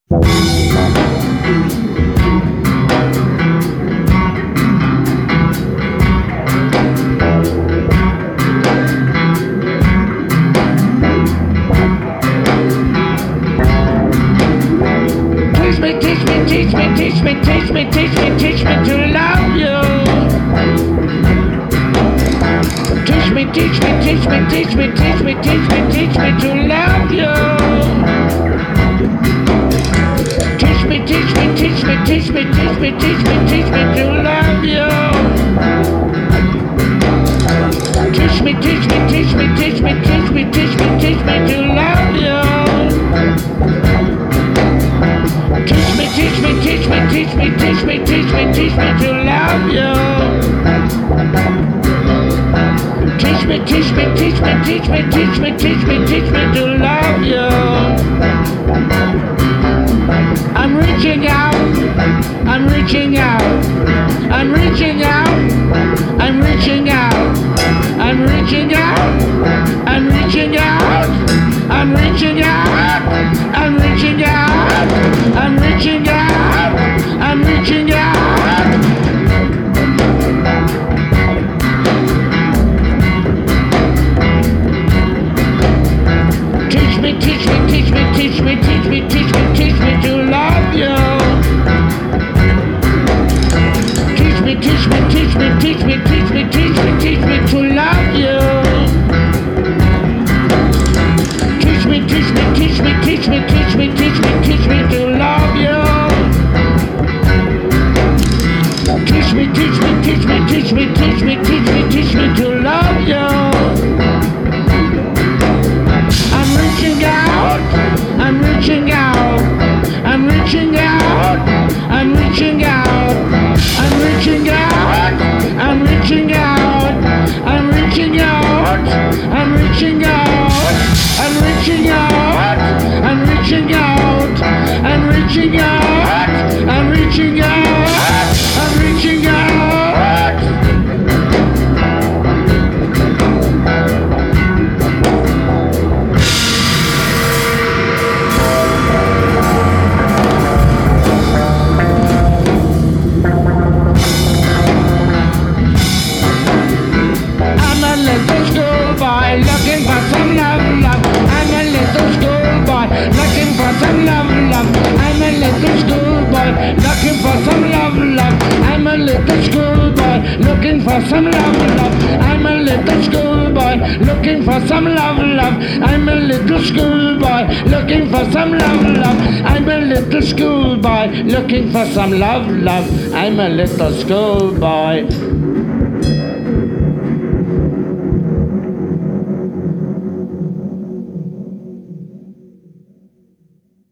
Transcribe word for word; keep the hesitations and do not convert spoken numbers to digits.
Teach me, teach me, teach me, teach me, teach me, teach me, teach me to love you. Teach me, teach me, teach me, teach me, teach me, teach me, teach me to love you. Teach me, teach me, teach me, teach me, teach me, teach me, teach me to love you. Teach me, teach me, teach me, teach me, teach me, teach me, teach me to love you. Teach me, teach me, teach me, teach me, teach me, teach me, teach me to love you. Teach me, teach me, teach me, teach me, teach me, teach me, teach me to love you. I'm reaching out, I'm reaching out, I'm reaching out, I'm reaching out, I'm reaching out, I'm reaching out, I'm reaching out, I'm reaching out, I'm reaching out, I'm reaching out. Teach me, teach me, teach me, teach me, teach me, teach me, teach me to love you. Teach me, teach me, teach me, teach me, teach me, teach me, teach me to love you. Teach me, teach me, teach me, teach me, teach me, teach me, teach me to love you. Teach me, teach me, teach me, teach me, teach me, teach me, teach me to love you. I'm reaching out, I'm reaching out, I'm reaching out, I'm reaching out, I'm reaching out, I'm reaching out, I'm reaching out, I'm reaching out, I'm reaching out, I'm reaching out, I'm reaching out, I'm reaching out, I'm reaching out. I'm a little schoolboy looking for some love, love. I'm a little schoolboy looking for some love, love. I'm a little schoolboy looking for some love, love. I'm a little schoolboy looking for some love, love. I'm a little schoolboy looking for some love, love. I'm a little schoolboy looking for some love, love. I'm a little schoolboy looking for some love, love. I'm a little schoolboy.